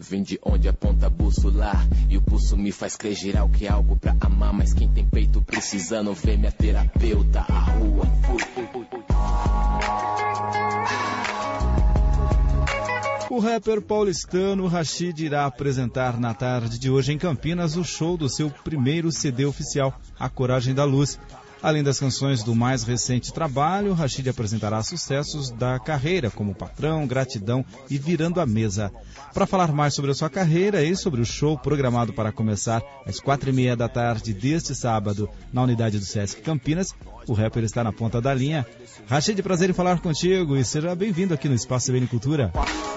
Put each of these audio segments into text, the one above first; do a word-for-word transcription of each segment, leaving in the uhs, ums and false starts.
Vem de onde aponta a bússola e o pulso me faz crer geral que é algo pra amar. Mas quem tem peito precisando ver minha terapeuta. A rua. O rapper paulistano Rashid irá apresentar na tarde de hoje em Campinas o show do seu primeiro C D oficial, A Coragem da Luz. Além das canções do mais recente trabalho, Rashid apresentará sucessos da carreira, como Patrão, Gratidão e Virando a Mesa. Para falar mais sobre a sua carreira e sobre o show programado para começar às quatro e meia da tarde deste sábado na unidade do Sesc Campinas, o rapper está na ponta da linha. Rashid, prazer em falar contigo e seja bem-vindo aqui no Espaço C B N Cultura.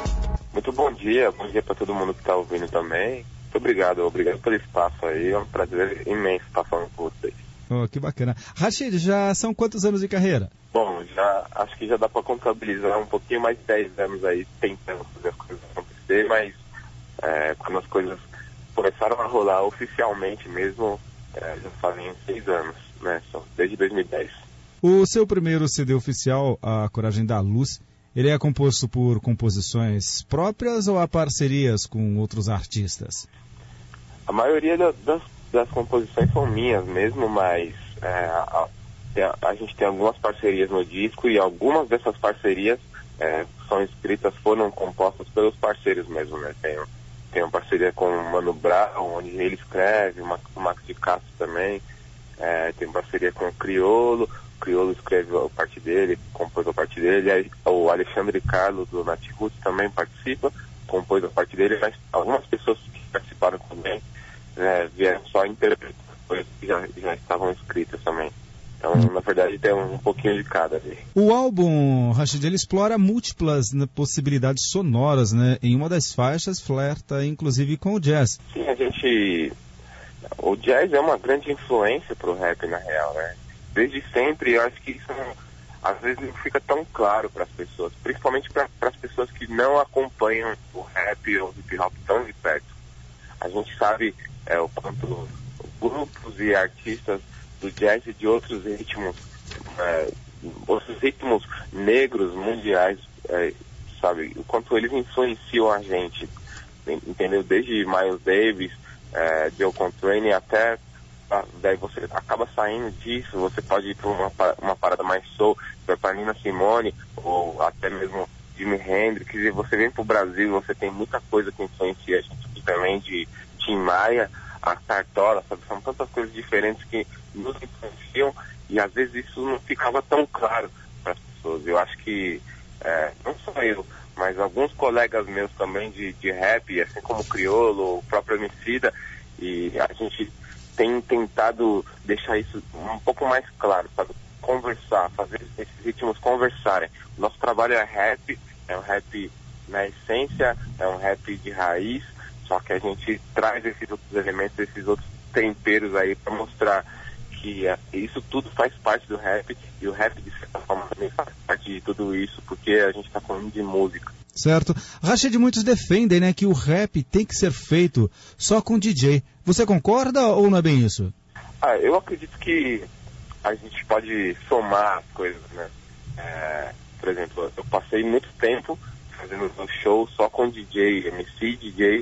Muito bom dia, bom dia para todo mundo que está ouvindo também. Muito obrigado, obrigado pelo espaço aí, é um prazer imenso estar falando com vocês. Oh, que bacana. Rashid, já são quantos anos de carreira? Bom, já acho que já dá para contabilizar um pouquinho mais de dez anos aí tentando fazer as coisas acontecer, mas é, quando as coisas começaram a rolar oficialmente mesmo, é, já fazem seis anos, né? Só desde dois mil e dez. O seu primeiro C D oficial, A Coragem da Luz, ele é composto por composições próprias ou há parcerias com outros artistas? A maioria da, das, das composições são minhas mesmo, mas é, a, a, a gente tem algumas parcerias no disco e algumas dessas parcerias é, são escritas, foram compostas pelos parceiros mesmo, né? Tem, tem uma parceria com o Mano Brown, onde ele escreve, uma, o Max de Castro também, é, tem parceria com o Criolo. O Criolo escreve a parte dele, compôs a parte dele, aí, o Alexandre Carlos do Nat Roots também participa, compôs a parte dele, mas algumas pessoas que participaram também é, vieram só interpretar coisas que já, já estavam escritas também. Então, na verdade, tem um, um pouquinho de cada ali. O álbum, Rashid, ele explora múltiplas né, possibilidades sonoras, né? Em uma das faixas, flerta inclusive com o jazz. Sim, a gente... O jazz é uma grande influência pro rap, na real, né? Desde sempre, eu acho que isso não, às vezes não fica tão claro para as pessoas, principalmente para as pessoas que não acompanham o rap ou o hip hop tão de perto. A gente sabe é, o quanto grupos e artistas do jazz e de outros ritmos, é, outros ritmos negros mundiais, é, sabe, o quanto eles influenciam a gente, entendeu? Desde Miles Davis, é, Joe Contrain até... Daí você acaba saindo disso, você pode ir para uma, uma parada mais soul, para Nina Simone, ou até mesmo Jimi Hendrix, e você vem para o Brasil, você tem muita coisa que influencia a gente também, de Tim Maia, a Cartola, sabe? São tantas coisas diferentes que nos influenciam, e às vezes isso não ficava tão claro para as pessoas. Eu acho que, é, não só eu, mas alguns colegas meus também de, de rap, assim como o Criolo, o próprio Emicida, e a gente... tem tentado deixar isso um pouco mais claro, sabe? Conversar, fazer esses ritmos conversarem. Nosso trabalho é rap, é um rap na essência, é um rap de raiz, só que a gente traz esses outros elementos, esses outros temperos aí para mostrar que é, isso tudo faz parte do rap, e o rap de certa forma também faz parte de tudo isso, porque a gente está falando de música. Certo. Rashid, muitos defendem, né, que o rap tem que ser feito só com D J. Você concorda ou não é bem isso? Ah, eu acredito que a gente pode somar as coisas, né? É, por exemplo, eu passei muito tempo fazendo um show só com D J, M C, D J,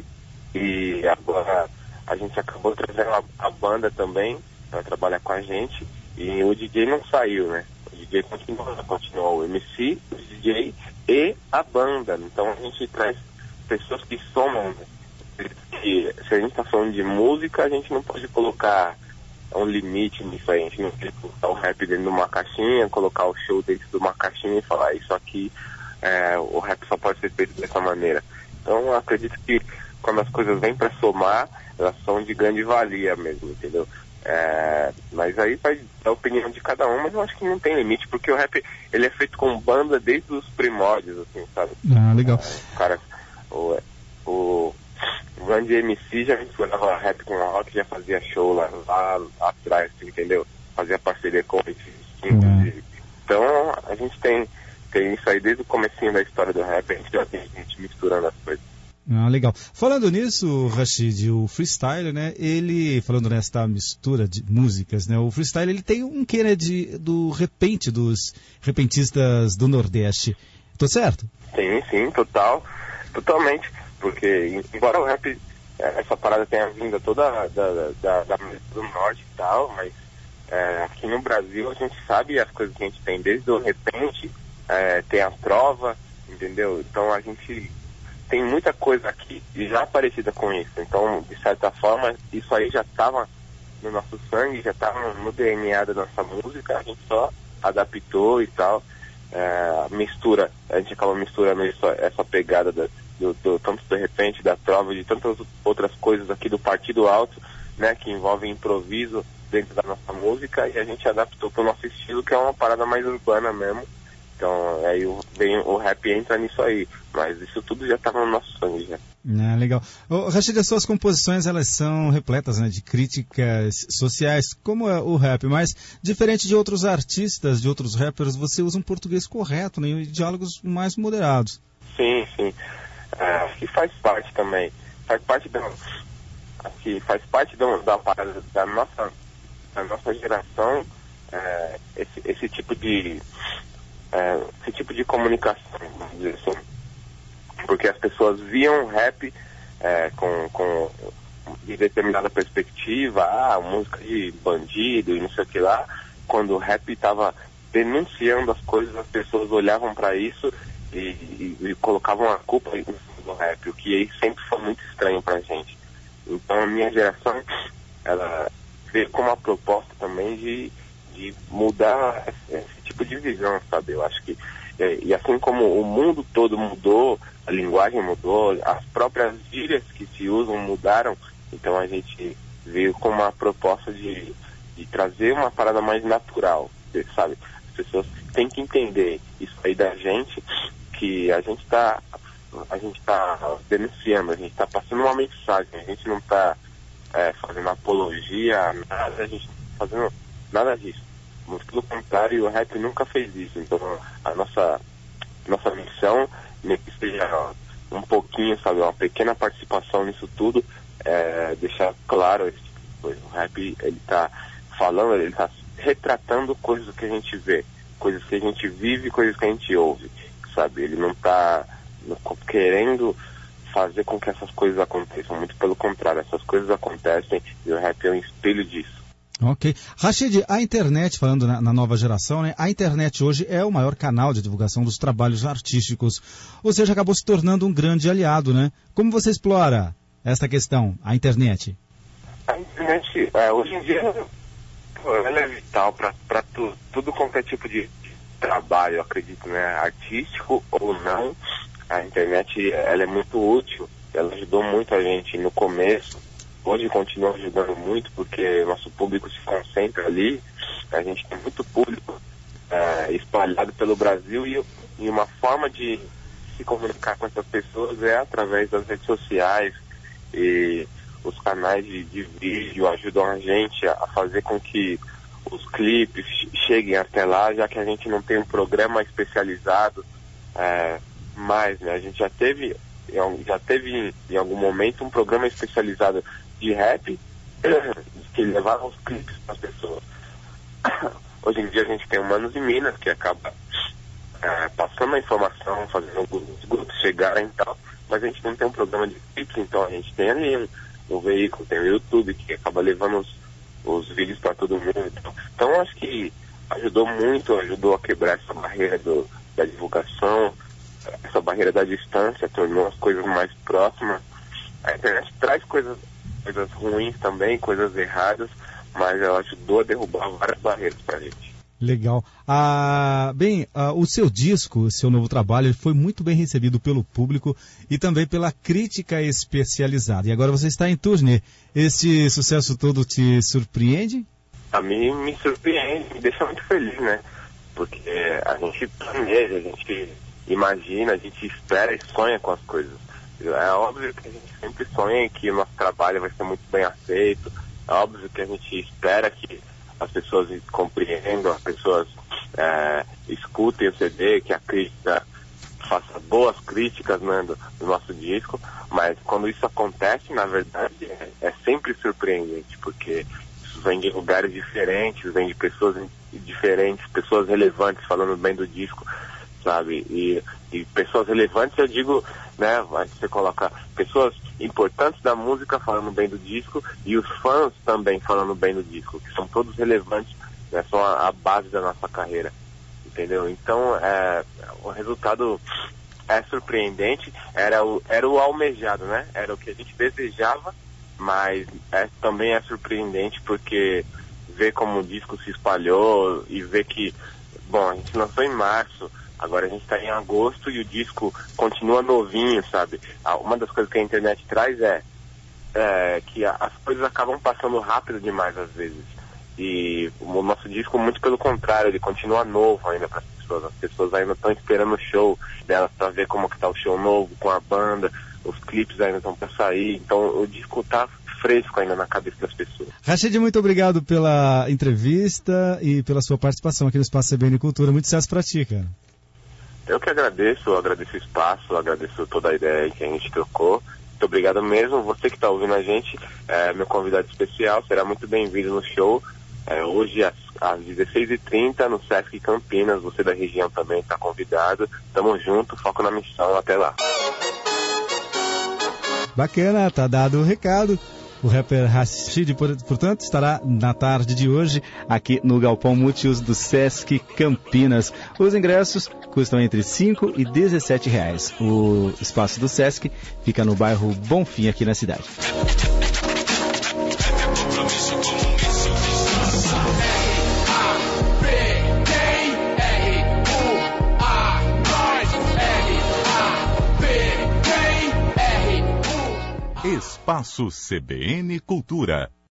e agora a gente acabou trazendo a, a banda também para trabalhar com a gente, e o D J não saiu, né? O D J continuou, continuou o M C, o D J e a banda. Então a gente traz pessoas que somam, né? Que, se a gente está falando de música, a gente não pode colocar um limite nisso aí. A gente não pode colocar o rap dentro de uma caixinha, colocar o show dentro de uma caixinha e falar isso aqui, é, o rap só pode ser feito dessa maneira. Então eu acredito que quando as coisas vêm para somar, elas são de grande valia mesmo, entendeu? É, mas aí vai da opinião de cada um, mas eu acho que não tem limite, porque o rap, ele é feito com banda desde os primórdios, assim, sabe? Ah, legal. É, o cara, o, o, o grande M C já misturava rap com rock, já fazia show lá, lá, lá atrás, entendeu? Fazia parceria com esses inclusive. Então, a gente tem, tem isso aí desde o comecinho da história do rap, a gente já tem gente misturando as coisas. Ah, legal. Falando nisso, Rashid, o freestyle, né, ele, falando nessa mistura de músicas, né, o freestyle, ele tem um quê, né, de, do repente, dos repentistas do Nordeste. Tô certo? Sim, sim, total, totalmente. Porque, embora o rap, essa parada tenha vindo toda da, da, da América do Norte e tal, mas é, aqui no Brasil a gente sabe as coisas que a gente tem, desde o repente, é, tem a trova, entendeu? Então a gente tem muita coisa aqui já parecida com isso. Então, de certa forma, isso aí já estava no nosso sangue, já estava no D N A da nossa música, a gente só adaptou e tal. É, mistura, a gente acaba misturando isso, essa pegada da, do, do, tanto de repente, da trova, de tantas outras coisas aqui do Partido Alto, né, que envolvem improviso dentro da nossa música, e a gente adaptou para o nosso estilo, que é uma parada mais urbana mesmo. Então, aí o, vem, o rap entra nisso aí, mas isso tudo já estava no nosso sangue já. Ah, legal. Ô, Rashid, as suas composições, elas são repletas, né, de críticas sociais, como é o rap, mas diferente de outros artistas, de outros rappers, você usa um português correto, né, e diálogos mais moderados. Sim, sim. É, acho que faz parte também. Faz parte da, acho que faz parte da, da, da, nossa, da nossa geração, é, esse, esse tipo de... É, esse tipo de comunicação, vamos dizer assim, porque as pessoas viam rap é, com, com de determinada perspectiva, ah, música de bandido e não sei o que lá. Quando o rap estava denunciando as coisas, as pessoas olhavam para isso e, e, e colocavam a culpa no rap, o que sempre foi muito estranho pra gente. Então a minha geração, ela veio com uma proposta também de de mudar esse, esse tipo de visão, sabe? Eu acho que, é, e assim como o mundo todo mudou, a linguagem mudou, as próprias gírias que se usam mudaram, então a gente veio com uma proposta de, de trazer uma parada mais natural, sabe? As pessoas têm que entender isso aí da gente, que a gente está a gente tá denunciando, a gente está passando uma mensagem, a gente não está é, fazendo apologia, nada, a gente não está fazendo nada disso. Muito pelo contrário, o rap nunca fez isso. Então a nossa, nossa missão, nem que seja um pouquinho, sabe, uma pequena participação nisso tudo, é deixar claro esse tipo de coisa. O rap, ele tá falando, ele tá retratando coisas que a gente vê, coisas que a gente vive, coisas que a gente ouve, sabe? Ele não tá querendo fazer com que essas coisas aconteçam, muito pelo contrário, essas coisas acontecem e o rap é um espelho disso. Ok. Rashid, a internet, falando na, na nova geração, né? A internet hoje é o maior canal de divulgação dos trabalhos artísticos, ou seja, acabou se tornando um grande aliado, né? Como você explora esta questão, a internet? A internet, é, hoje em dia, pô, ela é vital para tu, tudo qualquer tipo de trabalho, eu acredito, né? Artístico ou não, a internet, ela é muito útil, ela ajudou muito a gente no começo. Hoje continua ajudando muito, porque nosso público se concentra ali, a gente tem muito público é, espalhado pelo Brasil e, e uma forma de se comunicar com essas pessoas é através das redes sociais, e os canais de, de vídeo ajudam a gente a fazer com que os clipes cheguem até lá, já que a gente não tem um programa especializado é, mais, né? A gente já teve, já teve em algum momento um programa especializado de rap que levava os clipes para as pessoas. Hoje em dia a gente tem o Manos e Minas, que acaba é, passando a informação, fazendo os grupos chegarem e tal, mas a gente não tem um programa de clipes, então a gente tem ali um, um veículo, tem o YouTube, que acaba levando os, os vídeos para todo mundo. Então, então acho que ajudou muito, ajudou a quebrar essa barreira do, da divulgação, essa barreira da distância, tornou as coisas mais próximas. A internet traz coisas coisas ruins também, coisas erradas, mas ela ajudou a derrubar várias barreiras pra gente. Legal. Ah, bem, ah, o seu disco, o seu novo trabalho, ele foi muito bem recebido pelo público e também pela crítica especializada. E agora você está em turnê. Esse sucesso todo te surpreende? A mim me surpreende, me deixa muito feliz, né? Porque a gente planeja, a gente imagina, a gente espera e sonha com as coisas. É óbvio que a gente sempre sonha que o nosso trabalho vai ser muito bem aceito. É óbvio que a gente espera que as pessoas compreendam, as pessoas é, escutem o C D, que a crítica faça boas críticas, né, do, do nosso disco. Mas quando isso acontece, na verdade, é, é sempre surpreendente, porque isso vem de lugares diferentes, vem de pessoas diferentes, pessoas relevantes falando bem do disco, sabe? E, e pessoas relevantes, eu digo, né, você coloca pessoas importantes da música falando bem do disco e os fãs também falando bem do disco, que são todos relevantes, né, são a, a base da nossa carreira, entendeu? Então, é, o resultado é surpreendente, era o, era o almejado, né? Era o que a gente desejava, mas é, também é surpreendente porque ver como o disco se espalhou e ver que, bom, a gente lançou em março, agora a gente está em agosto e o disco continua novinho, sabe? Uma das coisas que a internet traz é, é que as coisas acabam passando rápido demais às vezes. E o nosso disco, muito pelo contrário, ele continua novo ainda para as pessoas. As pessoas ainda estão esperando o show delas para ver como que tá o show novo com a banda, os clipes ainda estão para sair. Então o disco tá fresco ainda na cabeça das pessoas. Rashid, muito obrigado pela entrevista e pela sua participação aqui no Espaço C B N Cultura. Muito sucesso pra ti, cara. Eu que agradeço, eu agradeço o espaço, eu agradeço toda a ideia que a gente trocou. Muito obrigado mesmo. Você que está ouvindo a gente, é, meu convidado especial, será muito bem-vindo no show. É, hoje às, às dezesseis e trinta no Sesc Campinas. Você da região também está convidado. Tamo junto, foco na missão. Até lá. Bacana, tá dado o recado. O rapper Rashid, portanto, estará na tarde de hoje aqui no Galpão Multiuso do Sesc Campinas. Os ingressos custam entre cinco e dezessete reais. O espaço do Sesc fica no bairro Bonfim, aqui na cidade. Espaço C B N Cultura.